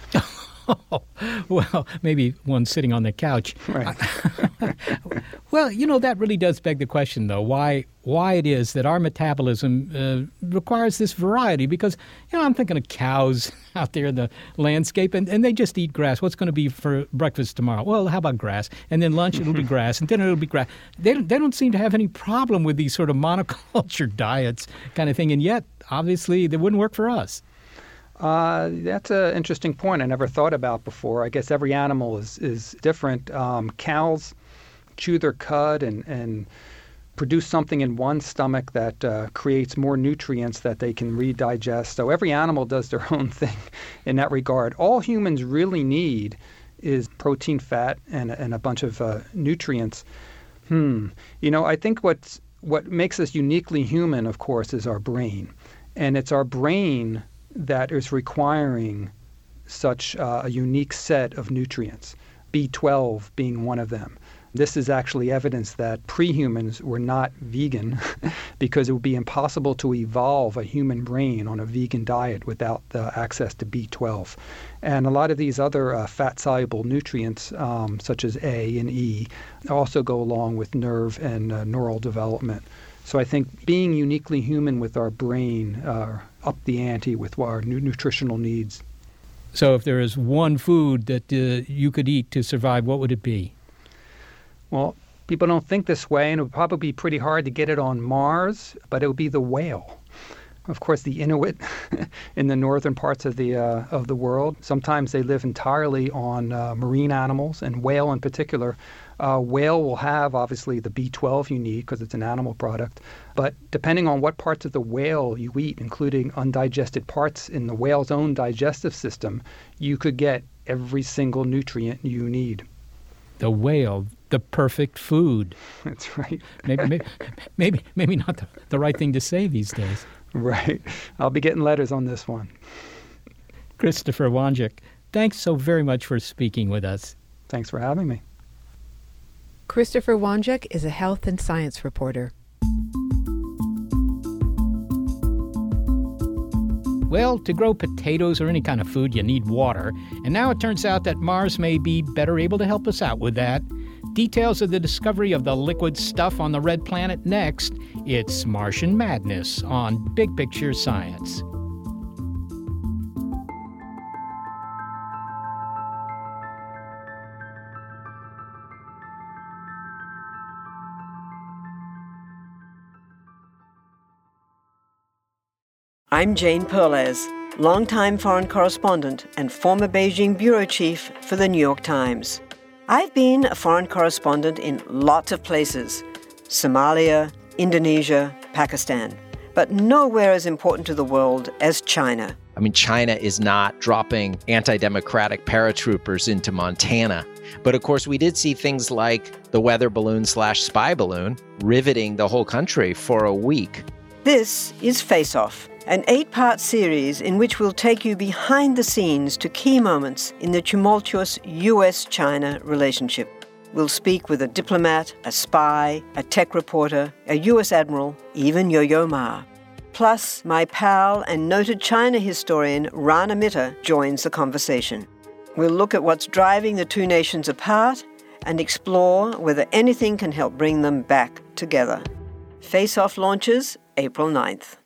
Oh, well, maybe one sitting on the couch. Right. Well, you know, that really does beg the question, though, why why it is that our metabolism uh, requires this variety. Because, you know, I'm thinking of cows out there in the landscape, and, and they just eat grass. What's going to be for breakfast tomorrow? Well, how about grass? And then lunch, it'll be grass, and dinner, it'll be grass. They don't, they don't seem to have any problem with these sort of monoculture diets kind of thing, and yet, obviously, they wouldn't work for us. Uh, that's an interesting point I never thought about before. I guess every animal is, is different. Um, cows chew their cud and, and produce something in one stomach that uh, creates more nutrients that they can redigest. So every animal does their own thing in that regard. All humans really need is protein, fat, and, and a bunch of uh, nutrients. Hmm. You know, I think what's, what makes us uniquely human, of course, is our brain. And it's our brain that is requiring such uh, a unique set of nutrients, B twelve being one of them. This is actually evidence that pre-humans were not vegan because it would be impossible to evolve a human brain on a vegan diet without the access to B twelve. And a lot of these other uh, fat-soluble nutrients, um, such as A and E, also go along with nerve and uh, neural development. So I think being uniquely human with our brain uh, up the ante with our nu- nutritional needs. So if there is one food that uh, you could eat to survive, what would it be? Well, people don't think this way, and it would probably be pretty hard to get it on Mars, but it would be the whale. Of course, the Inuit in the northern parts of the uh, of the world, sometimes they live entirely on uh, marine animals, and whale in particular. Uh, whale will have, obviously, the B twelve you need because it's an animal product. But depending on what parts of the whale you eat, including undigested parts in the whale's own digestive system, you could get every single nutrient you need. The whale, the perfect food. That's right. maybe, maybe, maybe, maybe not the, the right thing to say these days. Right. I'll be getting letters on this one. Christopher Wanjic, thanks so very much for speaking with us. Thanks for having me. Christopher Wanjic is a health and science reporter. Well, to grow potatoes or any kind of food, you need water. And now it turns out that Mars may be better able to help us out with that. Details of the discovery of the liquid stuff on the red planet next. It's Martian Madness on Big Picture Science. I'm Jane Perlez, longtime foreign correspondent and former Beijing bureau chief for the New York Times. I've been a foreign correspondent in lots of places: Somalia, Indonesia, Pakistan, but nowhere as important to the world as China. I mean, China is not dropping anti-democratic paratroopers into Montana. But of course, we did see things like the weather balloon slash spy balloon riveting the whole country for a week. This is Face Off, an eight-part series in which we'll take you behind the scenes to key moments in the tumultuous U S China relationship. We'll speak with a diplomat, a spy, a tech reporter, a U S admiral, even Yo-Yo Ma. Plus, my pal and noted China historian Rana Mitter joins the conversation. We'll look at what's driving the two nations apart and explore whether anything can help bring them back together. Face Off launches April ninth.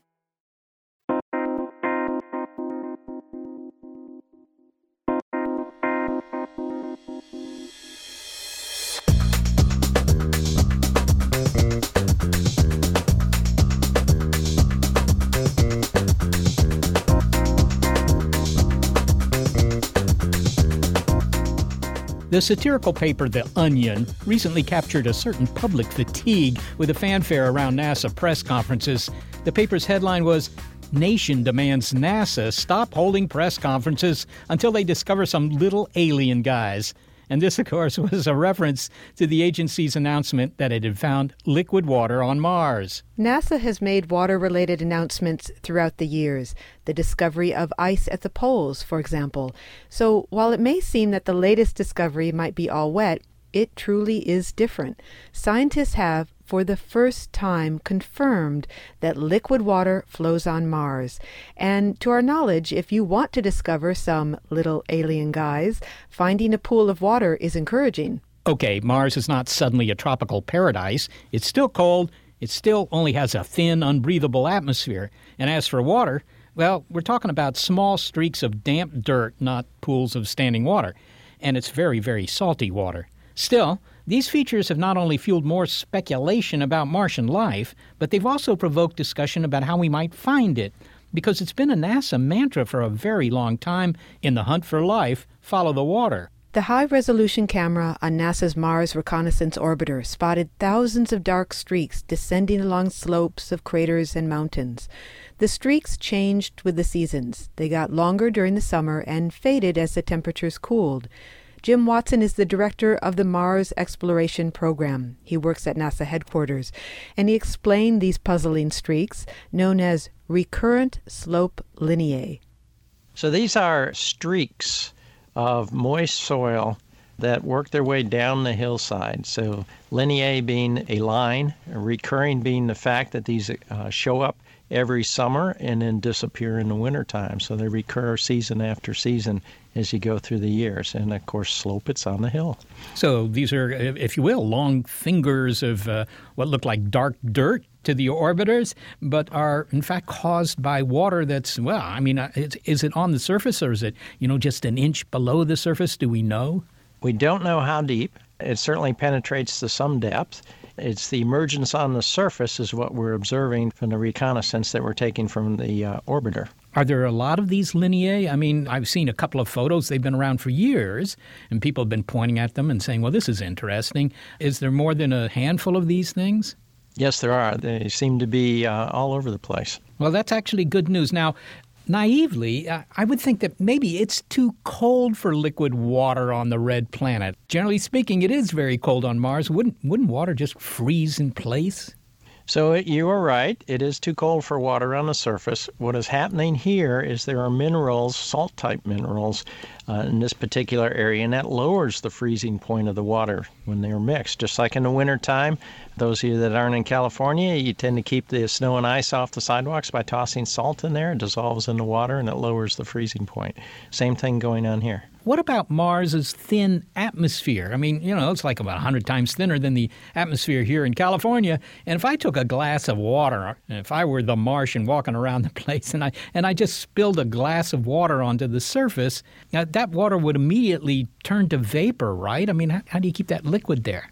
The satirical paper The Onion recently captured a certain public fatigue with a fanfare around NASA press conferences. The paper's headline was, "Nation demands NASA stop holding press conferences until they discover some little alien guys." And this, of course, was a reference to the agency's announcement that it had found liquid water on Mars. NASA has made water-related announcements throughout the years, the discovery of ice at the poles, for example. So while it may seem that the latest discovery might be all wet, it truly is different. Scientists have, for the first time, confirmed that liquid water flows on Mars. And to our knowledge, if you want to discover some little alien guys, finding a pool of water is encouraging. Okay, Mars is not suddenly a tropical paradise. It's still cold. It still only has a thin, unbreathable atmosphere. And as for water, well, we're talking about small streaks of damp dirt, not pools of standing water. And it's very, very salty water. Still, these features have not only fueled more speculation about Martian life, but they've also provoked discussion about how we might find it. Because it's been a NASA mantra for a very long time: in the hunt for life, follow the water. The high-resolution camera on NASA's Mars Reconnaissance Orbiter spotted thousands of dark streaks descending along slopes of craters and mountains. The streaks changed with the seasons. They got longer during the summer and faded as the temperatures cooled. Jim Watson is the director of the Mars Exploration Program. He works at NASA headquarters, and he explained these puzzling streaks, known as recurrent slope lineae. So these are streaks of moist soil that work their way down the hillside. So lineae being a line, recurring being the fact that these uh, show up every summer and then disappear in the wintertime. So they recur season after season as you go through the years. And, of course, slope, it's on the hill. So these are, if you will, long fingers of uh, what look like dark dirt to the orbiters, but are, in fact, caused by water that's, well, I mean, is, is it on the surface, or is it, you know, just an inch below the surface? Do we know? We don't know how deep. It certainly penetrates to some depth. It's the emergence on the surface is what we're observing from the reconnaissance that we're taking from the uh, orbiter. Are there a lot of these lineae? I mean, I've seen a couple of photos. They've been around for years, and people have been pointing at them and saying, well, this is interesting. Is there more than a handful of these things? Yes, there are. They seem to be uh, all over the place. Well, that's actually good news. Now, naively, I would think that maybe it's too cold for liquid water on the red planet. Generally speaking, it is very cold on Mars. Wouldn't wouldn't water just freeze in place? So you are right. It is too cold for water on the surface. What is happening here is there are minerals, salt-type minerals, uh, in this particular area, and that lowers the freezing point of the water when they're mixed. Just like in the wintertime, those of you that aren't in California, you tend to keep the snow and ice off the sidewalks by tossing salt in there. It dissolves in the water, and it lowers the freezing point. Same thing going on here. What about Mars's thin atmosphere? I mean, you know, it's like about one hundred times thinner than the atmosphere here in California. And if I took a glass of water, if I were the Martian walking around the place, and I and I just spilled a glass of water onto the surface, now that water would immediately turn to vapor, right? I mean, how, how do you keep that liquid there?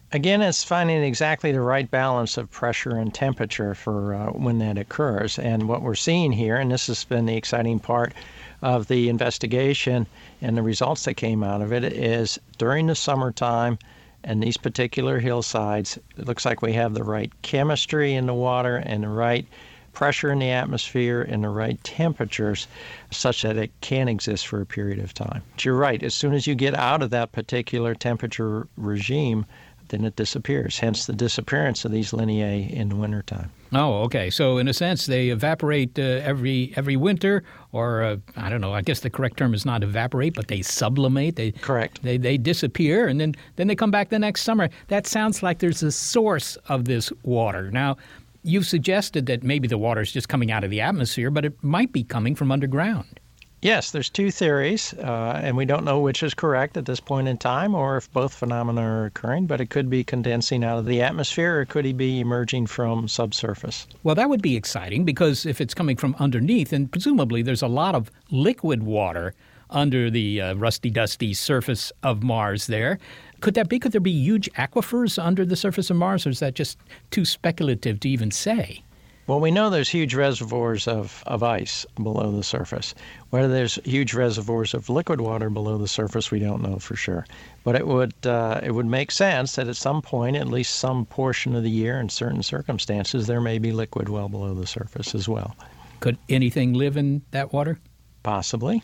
Again, it's finding exactly the right balance of pressure and temperature for uh, when that occurs. And what we're seeing here, and this has been the exciting part of the investigation and the results that came out of it, is during the summertime and these particular hillsides, it looks like we have the right chemistry in the water and the right pressure in the atmosphere and the right temperatures such that it can exist for a period of time. But you're right, as soon as you get out of that particular temperature regime, then it disappears, hence the disappearance of these lineae in the wintertime. Oh, okay. So in a sense, they evaporate uh, every every winter, or uh, I don't know, I guess the correct term is not evaporate, but they sublimate. They, Correct. They, they disappear, and then, then they come back the next summer. That sounds like there's a source of this water. Now, you've suggested that maybe the water is just coming out of the atmosphere, but it might be coming from underground. Yes, there's two theories, uh, and we don't know which is correct at this point in time or if both phenomena are occurring, but it could be condensing out of the atmosphere or could it be emerging from subsurface? Well, that would be exciting because if it's coming from underneath, then presumably there's a lot of liquid water under the uh, rusty-dusty surface of Mars there. Could that be? Could there be huge aquifers under the surface of Mars, or is that just too speculative to even say? Well, we know there's huge reservoirs of, of ice below the surface. Whether there's huge reservoirs of liquid water below the surface, we don't know for sure. But it would uh, it would make sense that at some point, at least some portion of the year in certain circumstances, there may be liquid well below the surface as well. Could anything live in that water? Possibly.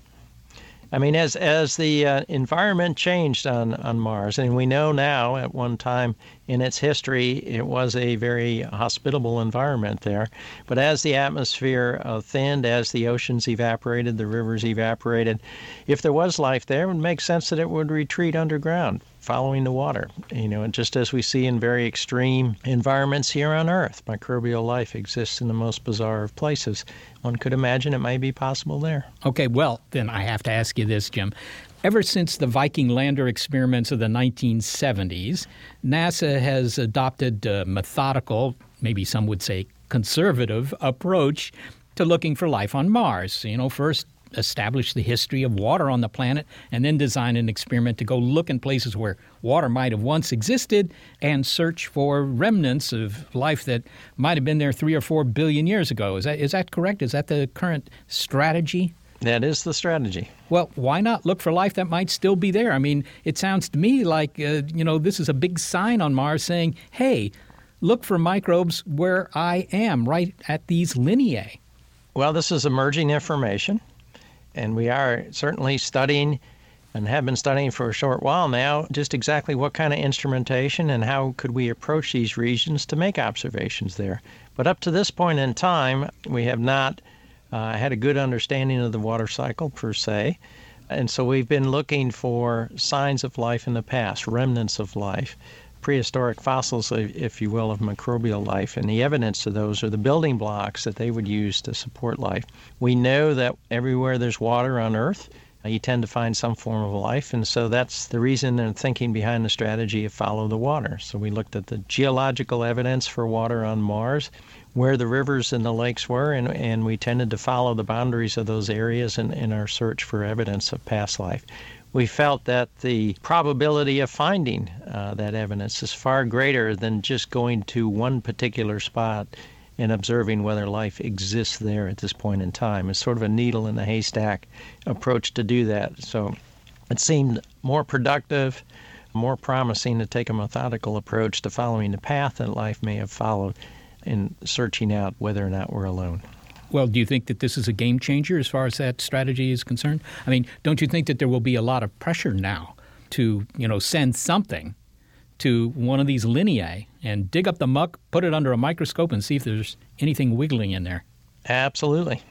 I mean, as as the uh, environment changed on, on Mars, and we know now at one time in its history it was a very hospitable environment there, but as the atmosphere uh, thinned, as the oceans evaporated, the rivers evaporated, if there was life there, it would make sense that it would retreat underground, following the water. You know, and just as we see in very extreme environments here on Earth, microbial life exists in the most bizarre of places. One could imagine it might be possible there. Okay, well, then I have to ask you this, Jim. Ever since the Viking lander experiments of the nineteen seventies, NASA has adopted a methodical, maybe some would say conservative, approach to looking for life on Mars. You know, first establish the history of water on the planet, and then design an experiment to go look in places where water might have once existed and search for remnants of life that might have been there three or four billion years ago. Is that is that correct? Is that the current strategy? That is the strategy. Well, why not look for life that might still be there? I mean, it sounds to me like, uh, you know, this is a big sign on Mars saying, hey, look for microbes where I am, right at these lineae. Well, this is emerging information. And we are certainly studying and have been studying for a short while now just exactly what kind of instrumentation and how could we approach these regions to make observations there. But up to this point in time, we have not uh, had a good understanding of the water cycle per se. And so we've been looking for signs of life in the past, remnants of life, prehistoric fossils, if you will, of microbial life, and the evidence of those are the building blocks that they would use to support life. We know that everywhere there's water on Earth, you tend to find some form of life, and so that's the reason and thinking behind the strategy of follow the water. So we looked at the geological evidence for water on Mars, where the rivers and the lakes were, and, and we tended to follow the boundaries of those areas in, in our search for evidence of past life. We felt that the probability of finding uh, that evidence is far greater than just going to one particular spot and observing whether life exists there at this point in time. It's sort of a needle in the haystack approach to do that. So it seemed more productive, more promising to take a methodical approach to following the path that life may have followed in searching out whether or not we're alone. Well, do you think that this is a game changer as far as that strategy is concerned? I mean, don't you think that there will be a lot of pressure now to, you know, send something to one of these lineae and dig up the muck, put it under a microscope and see if there's anything wiggling in there? Absolutely.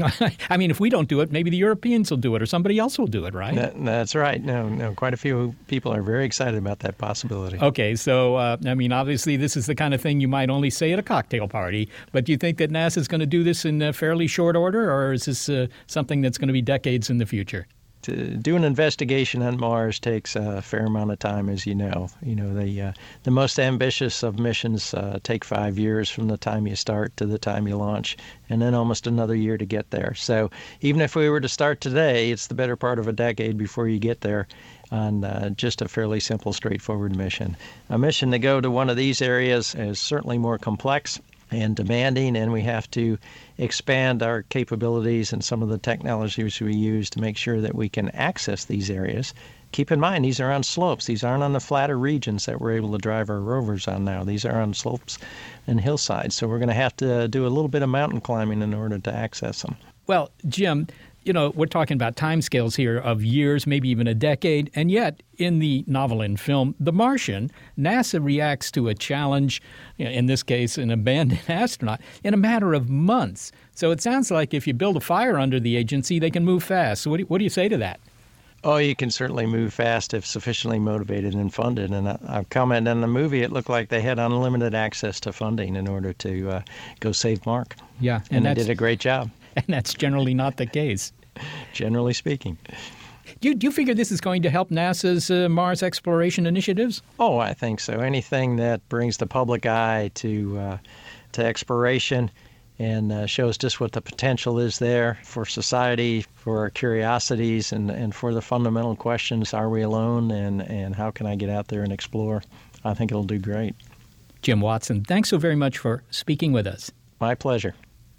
I mean, if we don't do it, maybe the Europeans will do it or somebody else will do it, right? That, that's right. No, no, quite a few people are very excited about that possibility. Okay, so, uh, I mean, obviously this is the kind of thing you might only say at a cocktail party, but do you think that NASA is going to do this in a fairly short order, or is this uh, something that's going to be decades in the future? to do an investigation on Mars takes a fair amount of time, as you know. You know, the uh, the most ambitious of missions uh, take five years from the time you start to the time you launch, and then almost another year to get there. So even if we were to start today, it's the better part of a decade before you get there on uh, just a fairly simple, straightforward mission. A mission to go to one of these areas is certainly more complex and demanding, and we have to expand our capabilities and some of the technologies we use to make sure that we can access these areas. Keep in mind, these are on slopes. These aren't on the flatter regions that we're able to drive our rovers on now. These are on slopes and hillsides, so we're going to have to do a little bit of mountain climbing in order to access them. Well, Jim, you know, we're talking about timescales here of years, maybe even a decade, and yet in the novel and film The Martian, NASA reacts to a challenge, in this case an abandoned astronaut, in a matter of months. So it sounds like if you build a fire under the agency, they can move fast. So what do you, what do you say to that? Oh, you can certainly move fast if sufficiently motivated and funded. And I, I've commented on the movie, it looked like they had unlimited access to funding in order to uh, go save Mark. Yeah. And, and they did a great job. And that's generally not the case. Generally speaking. Do you, do you figure this is going to help NASA's uh, Mars exploration initiatives? Oh, I think so. Anything that brings the public eye to uh, to exploration and uh, shows just what the potential is there for society, for our curiosities, and, and for the fundamental questions, are we alone, and, and how can I get out there and explore? I think it'll do great. Jim Watson, thanks so very much for speaking with us. My pleasure.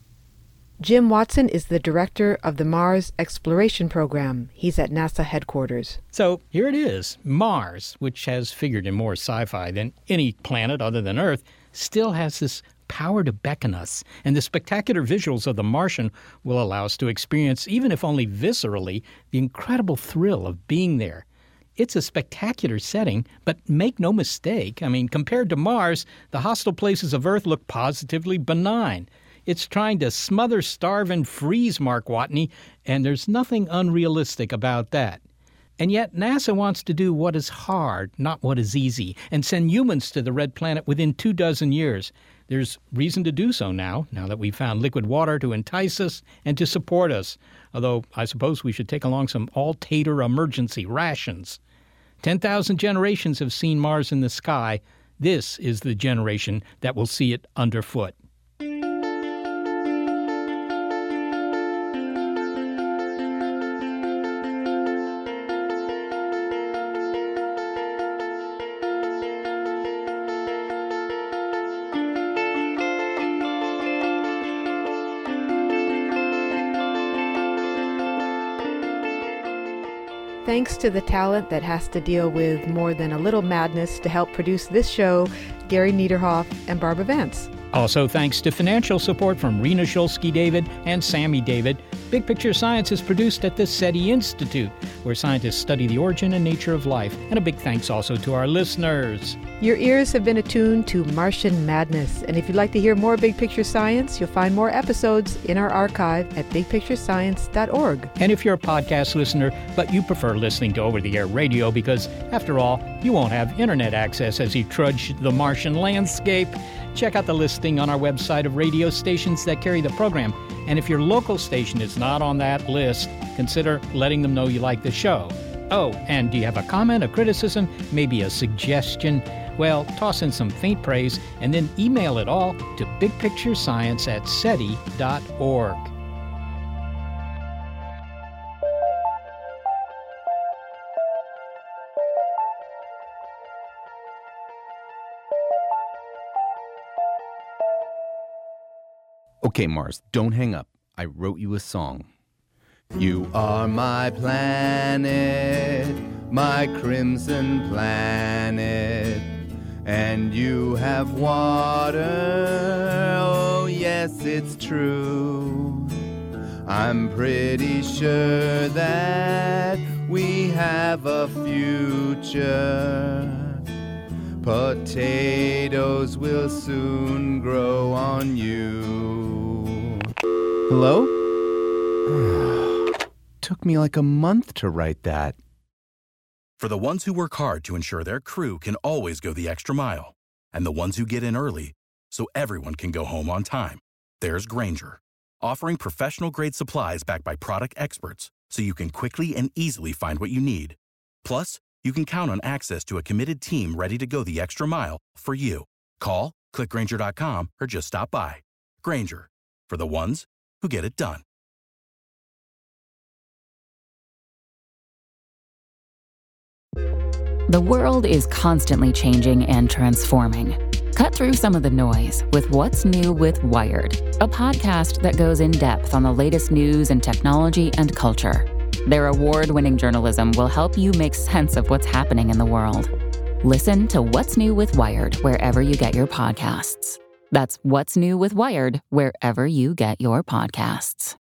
Jim Watson is the director of the Mars Exploration Program. He's at NASA headquarters. So here it is. Mars, which has figured in more sci-fi than any planet other than Earth, still has this power to beckon us. And the spectacular visuals of The Martian will allow us to experience, even if only viscerally, the incredible thrill of being there. It's a spectacular setting, but make no mistake, I mean, compared to Mars, the hostile places of Earth look positively benign. It's trying to smother, starve, and freeze Mark Watney, and there's nothing unrealistic about that. And yet NASA wants to do what is hard, not what is easy, and send humans to the Red Planet within two dozen years. There's reason to do so now, now that we've found liquid water to entice us and to support us, although I suppose we should take along some all-tater emergency rations. ten thousand generations have seen Mars in the sky. This is the generation that will see it underfoot. Thanks to the talent that has to deal with more than a little madness to help produce this show, Gary Niederhoff and Barbara Vance. Also thanks to financial support from Rena Shulsky-David and Sammy David. Big Picture Science is produced at the SETI Institute, where scientists study the origin and nature of life. And a big thanks also to our listeners. Your ears have been attuned to Martian Madness. And if you'd like to hear more Big Picture Science, you'll find more episodes in our archive at big picture science dot org. And if you're a podcast listener, but you prefer listening to over-the-air radio because, after all, you won't have internet access as you trudge the Martian landscape, check out the listing on our website of radio stations that carry the program. And if your local station is not on that list, consider letting them know you like the show. Oh, and do you have a comment, a criticism, maybe a suggestion? Well, toss in some faint praise and then email it all to bigpicturescience at seti dot org. Okay, Mars, don't hang up. I wrote you a song. You are my planet, my crimson planet, and you have water, oh yes, it's true. I'm pretty sure that we have a future. Potatoes will soon grow on you. Hello? Took me like a month to write that. For the ones who work hard to ensure their crew can always go the extra mile, and the ones who get in early so everyone can go home on time, there's Grainger, offering professional-grade supplies backed by product experts so you can quickly and easily find what you need. Plus, you can count on access to a committed team ready to go the extra mile for you. Call, click Grainger dot com, or just stop by. Grainger, for the ones who get it done. The world is constantly changing and transforming. Cut through some of the noise with What's New with Wired, a podcast that goes in depth on the latest news and technology and culture. Their award-winning journalism will help you make sense of what's happening in the world. Listen to What's New with Wired wherever you get your podcasts. That's What's New with Wired wherever you get your podcasts.